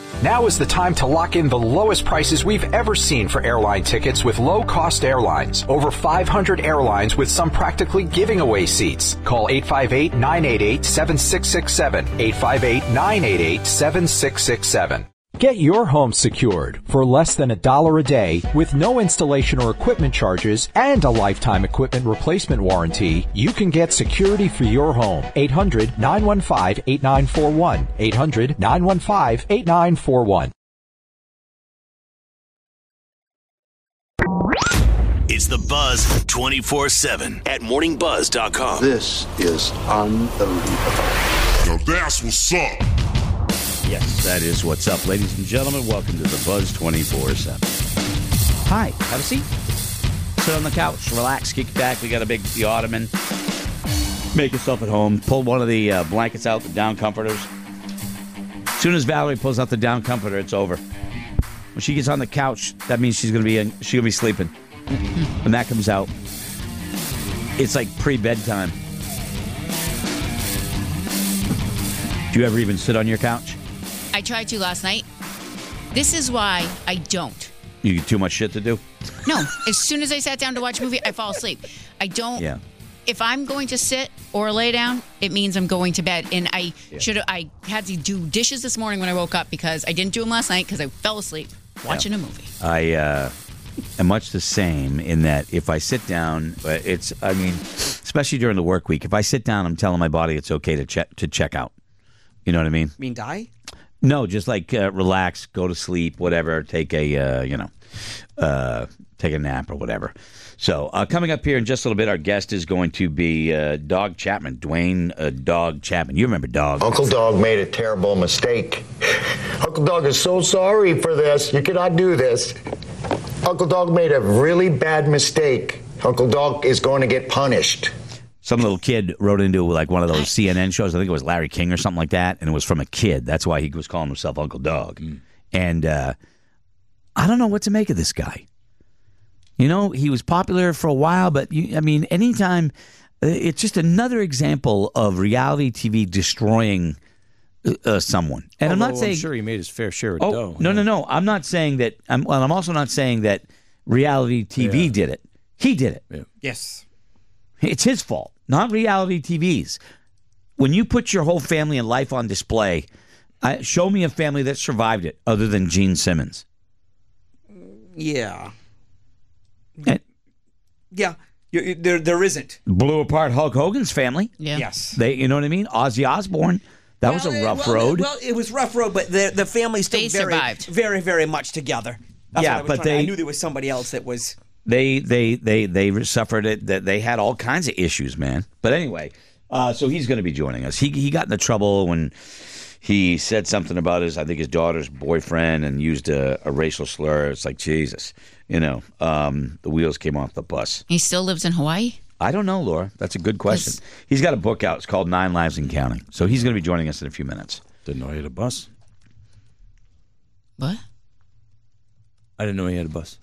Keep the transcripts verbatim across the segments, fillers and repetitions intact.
Now is the time to lock in the lowest prices we've ever seen for airline tickets with low-cost airlines. Over five hundred airlines with some practically giving away seats. Call eight five eight, nine eight eight, seven six six seven. eight five eight, nine eight eight, seven six six seven. Get your home secured for less than a dollar a day with no installation or equipment charges and a lifetime equipment replacement warranty. You can get security for your home. eight hundred, nine one five, eight nine four one. eight hundred, nine one five, eight nine four one. It's the Buzz twenty-four seven at morning buzz dot com. This is unbelievable. Now that's what's up. Yes, that is what's up. Ladies and gentlemen, welcome to the Buzz twenty-four seven. Hi, have a seat. Sit on the couch, relax, kick back. We got a big the ottoman. Make yourself at home. Pull one of the uh, blankets out, the down comforters. As soon as Valerie pulls out the down comforter, it's over. When she gets on the couch, that means she's gonna be in, she's gonna be sleeping. When that comes out, it's like pre-bedtime. Do you ever even sit on your couch? I tried to last night. This is why I don't. You get too much shit to do? No. As soon as I sat down to watch a movie, I fall asleep. I don't. Yeah. If I'm going to sit or lay down, it means I'm going to bed. And I Yeah. should I had to do dishes this morning when I woke up because I didn't do them last night because I fell asleep watching Yeah. a movie. I uh, am much the same in that if I sit down, uh, it's, I mean, especially during the work week, if I sit down, I'm telling my body it's okay to check to check out. You know what I mean? You mean die? No, just like uh, relax, go to sleep, whatever, take a, uh, you know, uh, take a nap or whatever. So uh, coming up here in just a little bit, our guest is going to be uh, Dog Chapman, Dwayne uh, Dog Chapman. You remember Dog. Uncle Dog made a terrible mistake. Uncle Dog is so sorry for this. You cannot do this. Uncle Dog made a really bad mistake. Uncle Dog is going to get punished. Some little kid wrote into like one of those C N N shows. I think it was Larry King or something like that, and it was from a kid. That's why he was calling himself Uncle Dog. Mm. And uh, I don't know what to make of this guy. You know, he was popular for a while, but you, I mean, anytime, uh, it's just another example of reality T V destroying uh, someone. And Although I'm not saying I'm sure he made his fair share of oh, dough. No, no, no. I'm not saying that. I'm, well, I'm also not saying that reality T V Yeah. did it. He did it. Yeah. Yes. It's his fault, not reality T V's. When you put your whole family and life on display, I, show me a family that survived it other than Gene Simmons. Yeah. And Yeah. You, you- there, there isn't. blew apart Hulk Hogan's family. Yeah. Yes. They, you know what I mean? Ozzy Osbourne. That was Well, a rough well, road. Well, it was rough road, but the the family's still They very, survived. very, very much together. That's Yeah, what I was but trying to- they- I knew there was somebody else that was. They they they they suffered it. That they had all kinds of issues, man. But anyway, uh, so he's going to be joining us. He he got into trouble when he said something about his, I think his daughter's boyfriend, and used a, a racial slur. It's like Jesus, you know. Um, the wheels came off the bus. He still lives in Hawaii? I don't know, Laura. That's a good question. Yes. He's got a book out. It's called Nine Lives and Counting. So he's going to be joining us in a few minutes. Didn't know he had a bus. What? I didn't know he had a bus.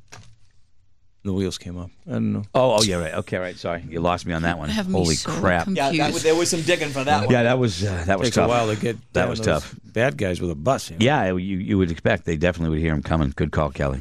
The wheels came up. I don't know. Oh, oh yeah, right. Okay, right. Sorry, you lost me on that one. Have me Holy so crap! confused. Yeah, that, was- there was some digging for that one. Yeah, that was uh, that was Takes tough. a while to get that down was those tough. Bad guys with a bus. You know? Yeah, you you would expect they definitely would hear him coming. Good call, Kelly.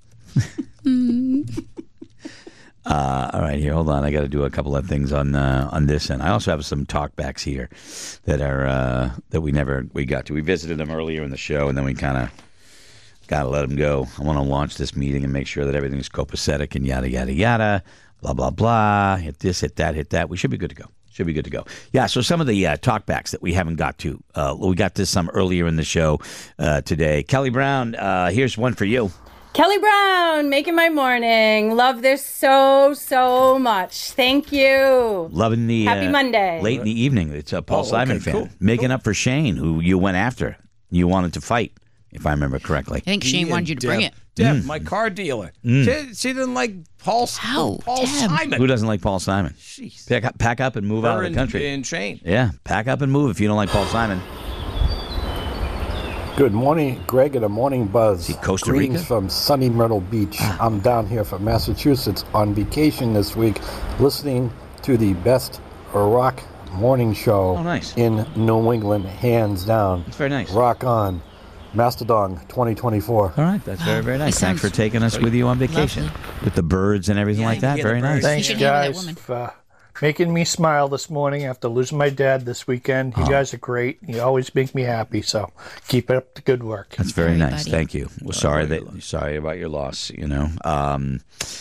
uh, all right, here, hold on. I got to do a couple of things on uh, on this end. I also have some talkbacks here that are uh, that we never we got to. We visited them earlier in the show, and then we kind of got to let them go. I want to launch this meeting and make sure that everything's copacetic and yada yada yada. Blah blah blah. Hit this, hit that, hit that. We should be good to go. Should be good to go. Yeah, so some of the uh, talkbacks that we haven't got to. Uh, we got to some earlier in the show uh, today. Kelly Brown, uh, here's one for you. Kelly Brown, making my morning. Love this so, so much. Thank you. Loving the Happy uh, Monday. late in the evening. It's a Paul Oh, okay, Simon fan. cool, Making cool. up for Shane, who you went after. You wanted to fight, if I remember correctly. I think Shane He wanted and you to Deb, bring it. Deb, Mm. my car dealer. She, she didn't like Paul, How? Paul Deb. Simon. Who doesn't like Paul Simon? Jeez. Pack up, pack up and move out Her of the and- country. and Shane. Yeah, pack up and move if you don't like Paul Simon. Good morning, Greg, and a morning buzz. See, Costa Greetings Rica? from sunny Myrtle Beach. I'm down here from Massachusetts on vacation this week, listening to the best rock morning show Oh, nice. in New England, hands down. That's very nice. Rock on. Mastodon twenty twenty-four. All right, that's very, very nice. That Thanks for sounds taking us with you on vacation lovely. with the birds and everything Yeah, like you that. hear the Very birds. nice. You Thanks, should hear that guys, woman. for uh, making me smile this morning after losing my dad this weekend. You guys are great. You always make me happy, so keep up the good work. That's very Sorry, nice. buddy. Thank you. Well, sorry that sorry about your loss. You know, um,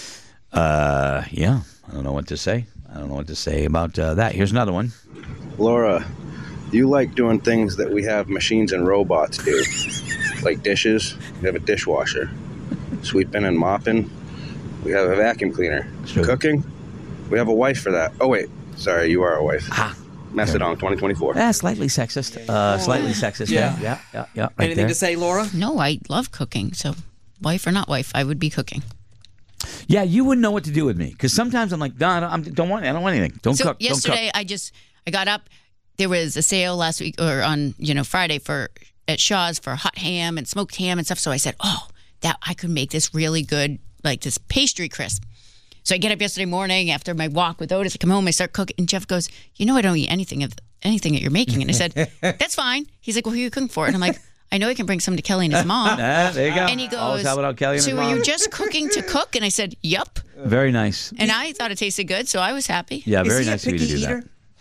uh, yeah. I don't know what to say. I don't know what to say about uh, that. Here's another one. Laura, you like doing things that we have machines and robots do, like dishes. We have a dishwasher, sweeping and mopping. We have a vacuum cleaner. Sure. Cooking. We have a wife for that. Oh wait, sorry, you are a wife. Ah. Mastodon twenty twenty-four. Yeah, slightly sexist. Uh, slightly sexist. Yeah. Yeah, yeah, yeah. yeah right Anything there. to say, Laura? No, I love cooking. So, wife or not wife, I would be cooking. Yeah, you wouldn't know what to do with me because sometimes I'm like, no, I don't, I don't want, I don't want anything. Don't so cook. yesterday, don't I just I got up. There was a sale last week or on you know Friday for at Shaw's for hot ham and smoked ham and stuff. So I said, oh, that I could make this really good like this pastry crisp. So I get up yesterday morning after my walk with Otis. I come home, I start cooking, and Jeff goes, "You know, I don't eat anything of anything that you're making." And I said, "That's fine." He's like, "Well, who are you cooking for?" And I'm like, "I know I can bring some to Kelly and his mom." Ah, there you go. And he Always goes, have it on Kelly and "So his were mom." you just cooking to cook?" And I said, "Yup." Very nice. And I thought it tasted good, so I was happy. Yeah, Is very he a nice of you to picky do eater?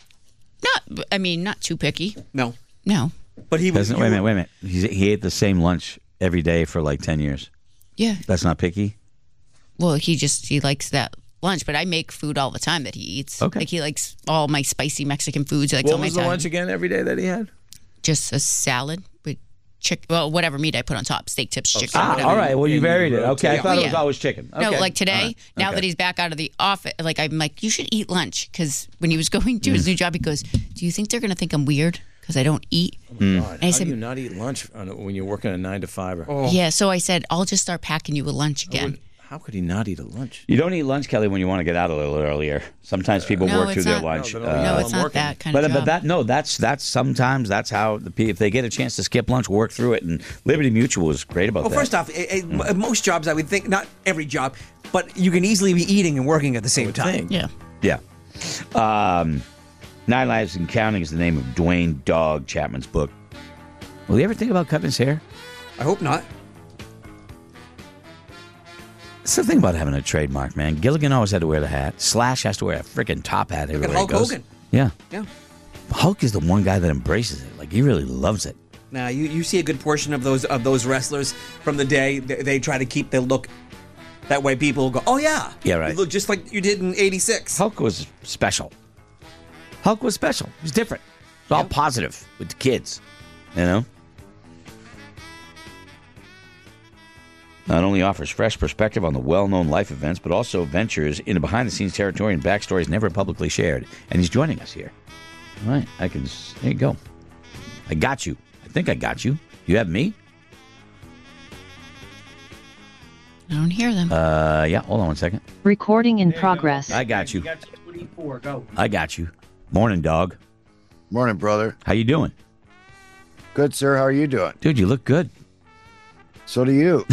that. Not, I mean, not too picky. No, No. but he was. Doesn't, wait a minute, wait a minute. He's, he ate the same lunch every day for like ten years. Yeah. That's not picky? Well, he just he likes that lunch, but I make food all the time that he eats. Okay. Like he likes all my spicy Mexican foods. He likes all What my was the Italian- lunch again every day that he had? Just a salad with chicken. Well, whatever meat I put on top, steak tips, chicken. Ah, whatever. all right. Well, you And you varied it. rotate. Okay, I thought Oh, it was yeah. always chicken. No, Okay. like today, All right. now Okay. that he's back out of the office, like I'm like, you should eat lunch because when he was going to his new job, he goes, "Do you think they're gonna think I'm weird because I don't eat?" Mm. God, And I how said, do you not eat lunch on a, when you're working a nine to five? Or, Oh. "Yeah." So I said, "I'll just start packing you a lunch again." How could he not eat a lunch? You don't eat lunch, Kelly, when you want to get out a little earlier. Sometimes people No, work through it's their not- lunch. No, uh, but- no, I'm it's not working. that kind But of job. but that no, that's that's sometimes that's how the pe- if they get a chance to skip lunch, work through it, and Liberty Mutual is great about Well, that. first off, eh, eh, most jobs I would think, not every job, but you can easily be eating and working at the same time. think. yeah. Yeah. Um, Nine Lives and Counting is the name of Dwayne Dog Chapman's book. Will you ever think about cutting his hair? I hope not. It's the thing about having a trademark, man. Gilligan always had to wear the hat. Slash has to wear a freaking top hat everywhere Hulk he goes. Hogan. Yeah. Yeah. Hulk is the one guy that embraces it. Like, he really loves it. Now you, you see a good portion of those of those wrestlers from the day. They, they try to keep their look. That way, people will go, "Oh yeah, Yeah, right. You look just like you did in eighty-six." Hulk was special. Hulk was special. He was different. It was all positive with the kids, you know? Not only offers fresh perspective on the well-known life events, but also ventures into behind-the-scenes territory and backstories never publicly shared. And he's joining us here. All right, I can. There you go. I got you. I think I got you. You have me? I don't hear them. Uh, yeah. Hold on one second. Recording in progress. I got you. I got you. Morning, dog. Morning, brother. How you doing? Good, sir. How are you doing? Dude, you look good. So do you.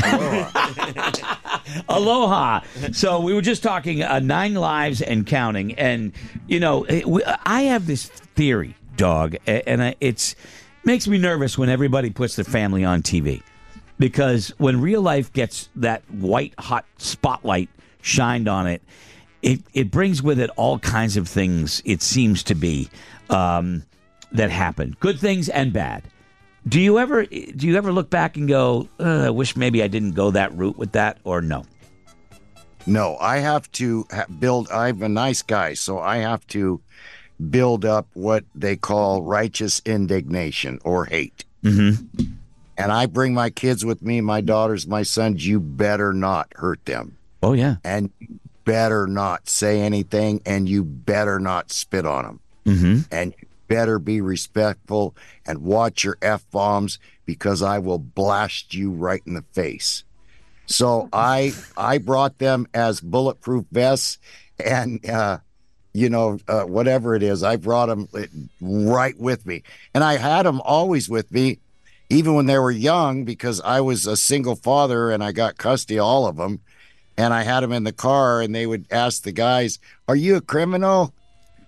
Aloha. So we were just talking uh, nine lives and counting, and you know, it, we, I have this theory, dog, a- and I, it's makes me nervous when everybody puts their family on T V, because when real life gets that white hot spotlight shined on it, it it brings with it all kinds of things. It seems to be um, that happen, good things and bad. Do you ever do you ever look back and go, I wish maybe I didn't go that route with that, or no? No, I have to ha- build. I'm a nice guy, so I have to build up what they call righteous indignation or hate. Mm-hmm. And I bring my kids with me, my daughters, my sons. You better not hurt them. Oh, yeah. And you better not say anything, and you better not spit on them. Mm-hmm. And you better be respectful and watch your F-bombs, because I will blast you right in the face. So I I brought them as bulletproof vests and, uh, you know, uh, whatever it is, I brought them right with me. And I had them always with me, even when they were young, because I was a single father and I got custody of all of them. And I had them in the car, and they would ask the guys, "Are you a criminal?"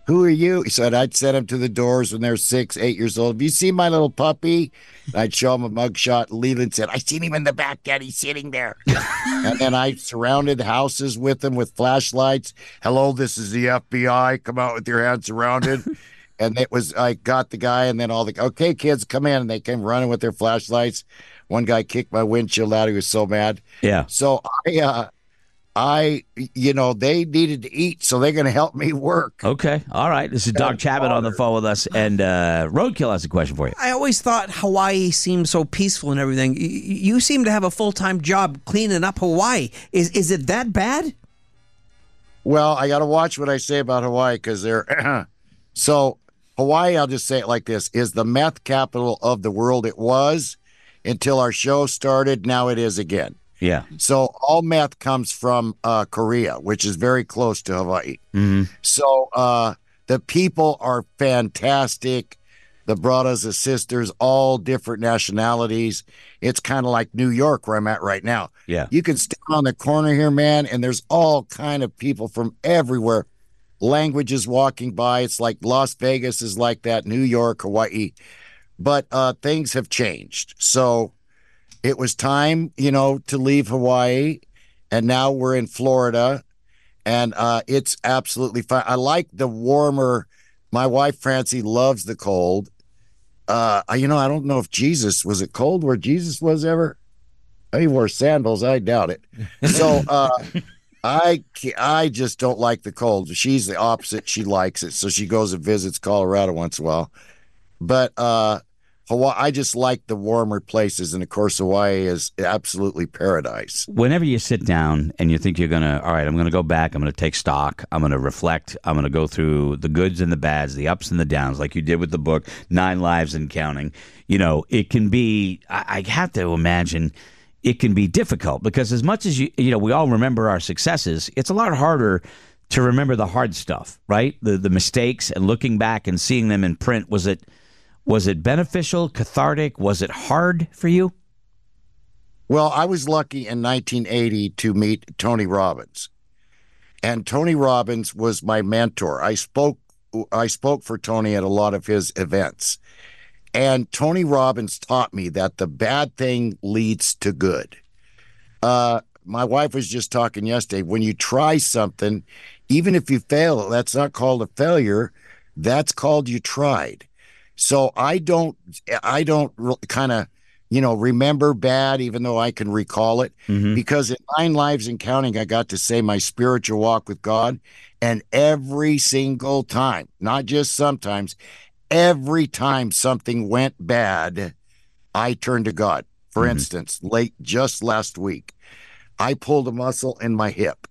who are you? He said, I'd send them to the doors when they're six, eight years old. Have you seen my little puppy? And I'd show him a mugshot. Leland said, I seen him in the back, Daddy, sitting there. And then I surrounded houses with them with flashlights. Hello, this is the F B I. Come out with your hands surrounded. And it was, I got the guy, and then all the, okay, kids, come in. And they came running with their flashlights. One guy kicked my windshield out. He was so mad. Yeah. So I, uh, I, you know, they needed to eat, so they're going to help me work. Okay. All right. This is Doc Chapman on the phone with us, and uh, Roadkill has a question for you. I always thought Hawaii seemed so peaceful and everything. You, you seem to have a full-time job cleaning up Hawaii. Is is it that bad? Well, I got to watch what I say about Hawaii because they're so Hawaii. I'll just say it like this: is the meth capital of the world. It was until our show started. Now it is again. Yeah. So all meth comes from uh, Korea, which is very close to Hawaii. Mm-hmm. So uh, the people are fantastic. The brothers, the sisters, all different nationalities. It's kind of like New York where I'm at right now. Yeah. You can stand on the corner here, man, and there's all kind of people from everywhere. Languages walking by. It's like Las Vegas is like that, New York, Hawaii. But uh, things have changed. So it was time, you know, to leave Hawaii, and now we're in Florida, and uh, it's absolutely fine. I like the warmer. My wife, Francie, loves the cold. Uh, you know, I don't know if Jesus, was it cold where Jesus was ever? He wore sandals. I doubt it. So uh, I, I just don't like the cold. She's the opposite. She likes it. So she goes and visits Colorado once in a while. But uh, Hawaii, I just like the warmer places, and of course, Hawaii is absolutely paradise. Whenever you sit down and you think you're going to, all right, I'm going to go back, I'm going to take stock, I'm going to reflect, I'm going to go through the goods and the bads, the ups and the downs, like you did with the book, Nine Lives and Counting, you know, it can be, I, I have to imagine, it can be difficult because as much as, you, you know, we all remember our successes, it's a lot harder to remember the hard stuff, right? The, the mistakes and looking back and seeing them in print. Was it, Was it beneficial, cathartic? Was it hard for you? Well, I was lucky in nineteen eighty to meet Tony Robbins. And Tony Robbins was my mentor. I spoke I spoke for Tony at a lot of his events. And Tony Robbins taught me that the bad thing leads to good. Uh, my wife was just talking yesterday. When you try something, even if you fail, that's not called a failure. That's called you tried. So I don't, I don't kind of, you know, remember bad, even though I can recall it, mm-hmm. because in Nine Lives and Counting, I got to say my spiritual walk with God, and every single time, not just sometimes, every time something went bad, I turned to God. For mm-hmm. instance, late just last week, I pulled a muscle in my hip,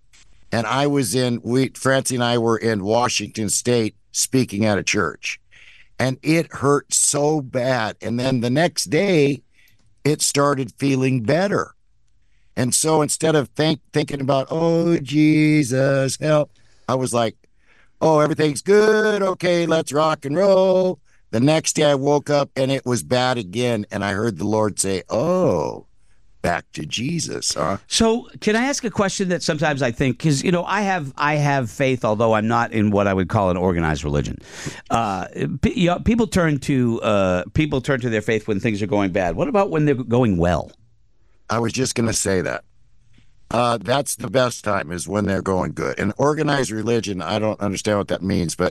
and I was in. We, Francie and I were in Washington State speaking at a church. And it hurt so bad. And then the next day, it started feeling better. And so instead of think, thinking about, oh, Jesus, help, I was like, oh, everything's good. Okay, let's rock and roll. The next day I woke up and it was bad again. And I heard the Lord say, oh, back to Jesus, huh? So can I ask a question that sometimes I think, because, you know, I have I have faith, although I'm not in what I would call an organized religion. Uh, p- you know, people turn to uh, people turn to their faith when things are going bad. What about when they're going well? I was just going to say that. Uh, that's the best time is when they're going good. An organized religion, I don't understand what that means, but,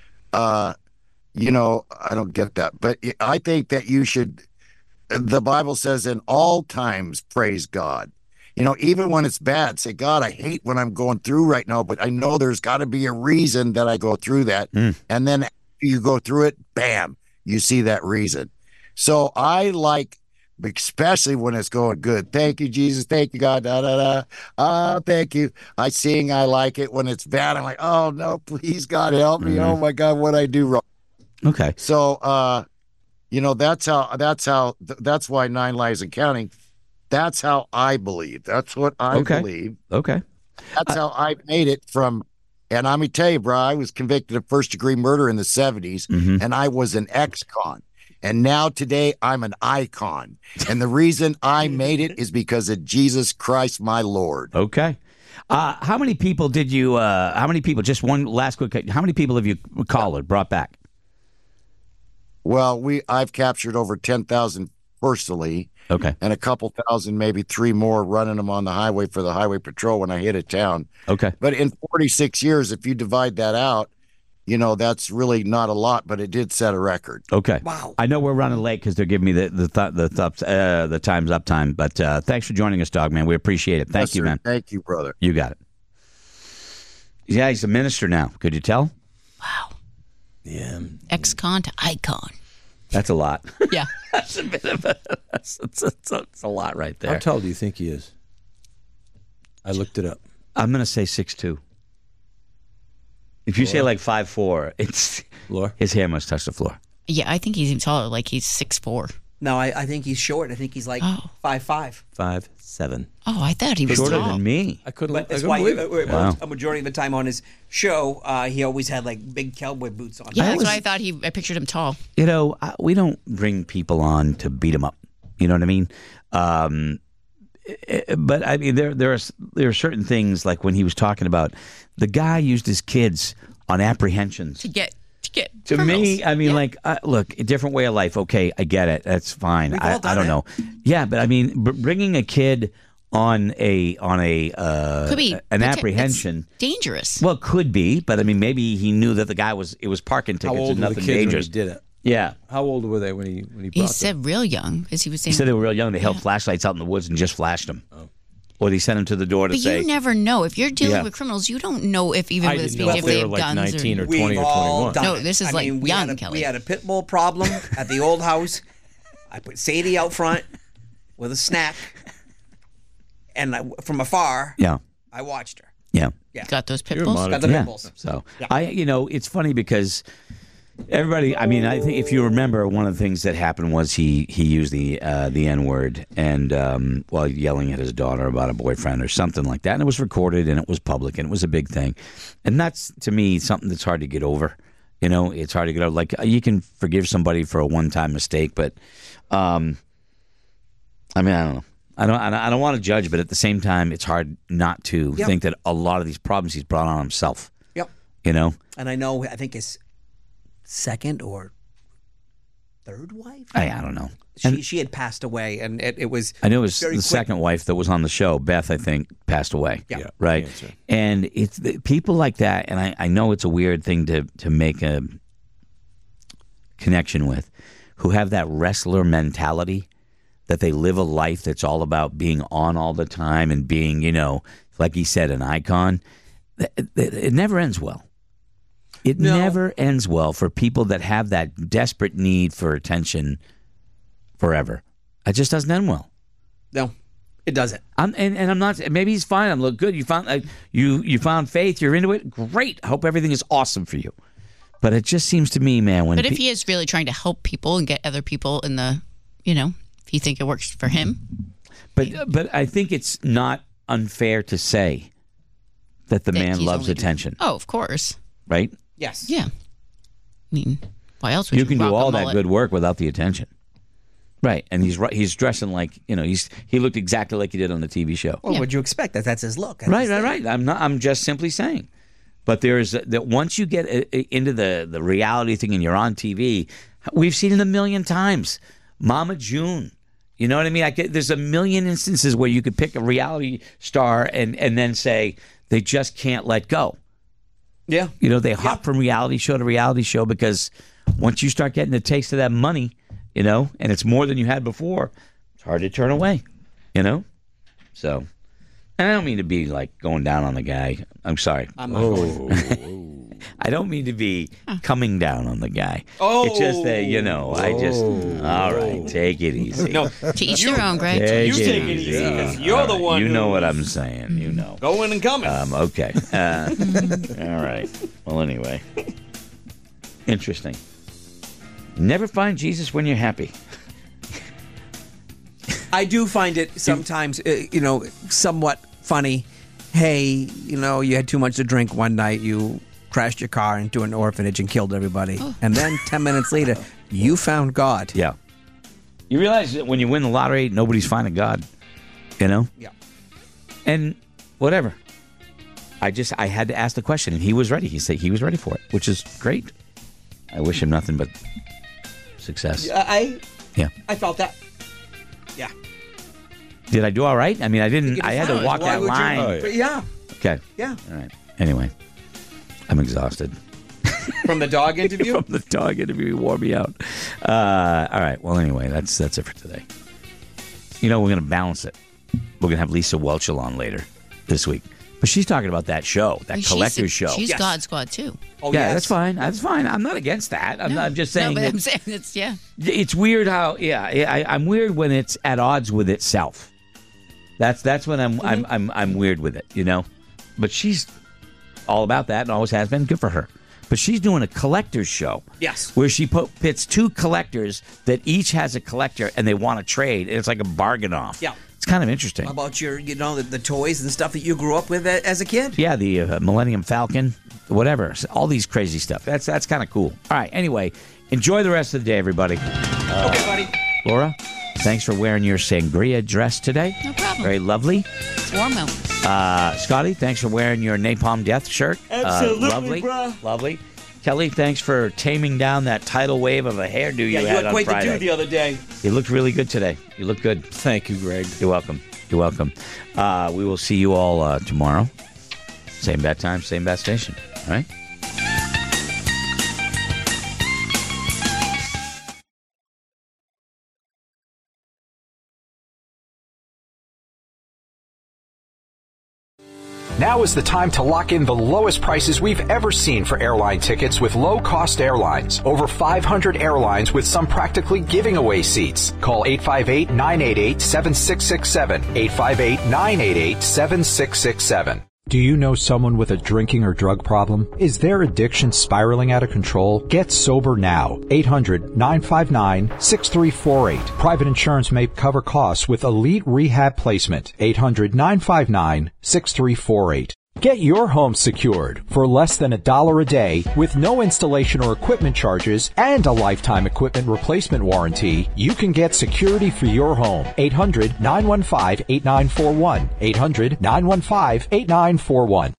uh, you know, I don't get that. But I think that you should... The Bible says in all times, praise God. You know, even when it's bad, say, God, I hate when I'm going through right now, but I know there's got to be a reason that I go through that. Mm. And then after you go through it, bam, you see that reason. So I like, especially when it's going good. Thank you, Jesus. Thank you, God. Da, da, da. Ah, thank you. I sing. I like it. When it's bad, I'm like, oh, no, please, God, help me. Mm. Oh, my God, what I do wrong. Okay. So, uh, you know, that's how, that's how, that's why Nine Lives and Counting, that's how I believe. That's what I okay. believe. Okay. That's how I made it from, and I'm going to tell you, bro, I was convicted of first degree murder in the seventies, mm-hmm. and I was an ex-con. And now today I'm an icon. And the reason I made it is because of Jesus Christ, my Lord. Okay. Uh, how many people did you? Uh, how many people? Just one last quick. How many people have you collared, brought back? Well, we I've captured over ten thousand personally. Okay. And a couple thousand, maybe three more, running them on the highway for the highway patrol when I hit a town. Okay. But in forty-six years, if you divide that out, you know, that's really not a lot, but it did set a record. Okay. Wow. I know we're running late because they're giving me the the th- the th- uh, the time's up time. But uh, thanks for joining us, Dog Man. We appreciate it. Thank Yes, you, sir. man. Thank you, brother. You got it. Yeah, he's a minister now. Could you tell? Wow. Yeah. Ex-con to icon. That's a lot. Yeah. That's a bit of a. That's, that's, that's, that's a lot right there. How tall do you think he is? I looked it up. I'm gonna say six two. If you Laura? say like five four, it's Laura? His hair must touch the floor. Yeah, I think he's even taller. Like he's six four. No, I, I think he's short. I think he's like Oh. five five. Five seven. Oh, I thought he was Shorter tall. than me. I couldn't. But I that's couldn't why believe he, it. uh, Wow. a majority of the time on his show, uh, he always had like big cowboy boots on. Yeah, I that's was- why I thought he. I pictured him tall. You know, I- we don't bring people on to beat them up. You know what I mean? Um, eh, but I mean, there there are there are certain things like when he was talking about the guy used his kids on apprehensions. To get to get To criminals. me, I mean, Yeah. like, uh, look, a different way of life. Okay, I get it. That's fine. We've I, all done I don't it. know. Yeah, but I mean, b- bringing a kid on a on a uh, Could be an poten- apprehension. it's dangerous. Well, could be, but I mean, maybe he knew that the guy was it was parking How tickets old and were the nothing kids when he dangerous. did it? Yeah, How old were they when he when he He brought them? said real young because he was he saying. said they were real young. They held flashlights out in the woods and just flashed them. Oh. Or they sent him to the door to but say, you never know if you're dealing Yeah. with criminals. You don't know if even I with a didn't speech know if if they they have were like guns nineteen or. or We've twenty or all twenty-one. done No, it. this is I like mean, we young, had a, Kelly. We had a pit bull problem at the old house. I put Sadie out front with a snack, and I, from afar, yeah, I watched her. yeah. Yeah, Got those pit You're bulls. modest. got the Yeah. pit bulls. So Yeah. I, you know, it's funny because everybody. I mean, I think if you remember, one of the things that happened was he he used the uh, the N word and um, while yelling at his daughter about a boyfriend or something like that, and it was recorded and it was public and it was a big thing, and that's to me something that's hard to get over. You know, it's hard to get over. Like you can forgive somebody for a one time mistake, but um, I mean, I don't know. I don't. I don't- I don't want to judge, but at the same time, it's hard not to Yep. think that a lot of these problems he's brought on himself. Yep. You know. And I know, I think his second or third wife. I, I don't know. She she had passed away, and it, it was. I know it was very the quick. second wife that was on the show, Beth, I think, passed away. Yeah. Yeah, Right. cancer. And it's the, people like that, and I, I know it's a weird thing to, to make a connection with, who have that wrestler mentality, that they live a life that's all about being on all the time and being, you know, like he said, an icon. It, it, it never ends well. It No. never ends well for people that have that desperate need for attention forever. It just doesn't end well. No, it doesn't. I'm and, and I'm not. Maybe he's fine. I'm look good. You found uh, you you found faith. You're into it. Great. I hope everything is awesome for you. But it just seems to me, man, when But if pe- he is really trying to help people and get other people in the, you know, if you think it works for him, but but I think it's not unfair to say that the that man he's loves only doing- attention, Oh, of course. right? Yes. Yeah. I mean, why else would You you, can do rock a all that mullet? good work without the attention, right? And he's ri- he's dressing like you know he's he looked exactly like he did on the T V show. Well, what'd you expect? That that's his look. That's Right, his right, thing. right. I'm not. I'm just simply saying. But there's that once you get uh, into the the reality thing and you're on T V, we've seen it a million times. Mama June, you know what I mean? I get, there's a million instances where you could pick a reality star and and then say they just can't let go. Yeah. You know, they hop from reality show to reality show because once you start getting a taste of that money, you know, and it's more than you had before, it's hard to turn away. You know, so. And I don't mean to be like going down on the guy. I'm sorry. I'm not going. I don't mean to be coming down on the guy. Oh. It's just that, you know, I just, all right, take it easy. No, To each their own, Greg. Take you it take it easy. easy, 'cause you're All the right, one You know who- what I'm saying. You know. going and coming. Um, okay. Uh, all right. Well, anyway. Interesting. Never find Jesus when you're happy. I do find it sometimes, uh, you know, somewhat funny. Hey, you know, you had too much to drink one night. You crashed your car into an orphanage and killed everybody. And then ten minutes later, you found God. Yeah. You realize that when you win the lottery, nobody's finding God. You know? Yeah. And whatever. I just I had to ask the question, and he was ready. He said he was ready for it, which is great. I wish him nothing but success. Uh, I Yeah. I felt that. Yeah. Did I do all right? I mean, I didn't. You I had fine. to walk Why that would you- line. Oh, yeah. Yeah. Okay. Yeah. All right. Anyway, I'm exhausted. From the dog interview? From the dog interview, you wore me out. Uh, all right. Well, anyway, that's that's it for today. You know, we're going to balance it. We're going to have Lisa Welchel on later this week. But she's talking about that show, that She's- collector's show. She's Yes. God Squad too. Oh, yeah, yes. that's fine. That's fine. I'm not against that. I'm No. not just No, saying but that I'm saying it's yeah. it's weird how yeah, I, I'm weird when it's at odds with itself. That's that's when I'm I'm I'm I'm weird with it, you know. But she's all about that and always has been. Good for her. But she's doing a collector's show. Yes. Where she put, pits two collectors that each has a collector and they want to trade. And it's like a bargain off. Yeah. It's kind of interesting. About your, you know, the, the toys and stuff that you grew up with a- as a kid. Yeah, the uh, Millennium Falcon, whatever. All these crazy stuff. That's that's kind of cool. All right. Anyway, enjoy the rest of the day, everybody. Uh, Okay, buddy. Laura, thanks for wearing your sangria dress today. No problem. Very lovely. It's warm out. Uh, Scotty, thanks for wearing your Napalm Death shirt. Absolutely, uh, lovely, bro. lovely. Kelly, thanks for taming down that tidal wave of a hairdo you Yeah, you had, had on quite Friday. the do the other day. You looked really good today. You look good. Thank you, Greg. You're welcome. You're welcome. Uh, we will see you all uh, tomorrow. Same bat time, same bat station. All right? Now is the time to lock in the lowest prices we've ever seen for airline tickets with low-cost airlines. Over five hundred airlines with some practically giving away seats. Call eight five eight, nine eight eight, seven six six seven. eight five eight, nine eight eight, seven six six seven. Do you know someone with a drinking or drug problem? Is their addiction spiraling out of control? Get sober now. eight hundred, nine five nine, six three four eight. Private insurance may cover costs with Elite Rehab Placement. eight hundred, nine five nine, six three four eight. Get your home secured for less than a dollar a day with no installation or equipment charges and a lifetime equipment replacement warranty. You can get security for your home. eight hundred, nine one five, eight nine four one. eight hundred, nine one five, eight nine four one.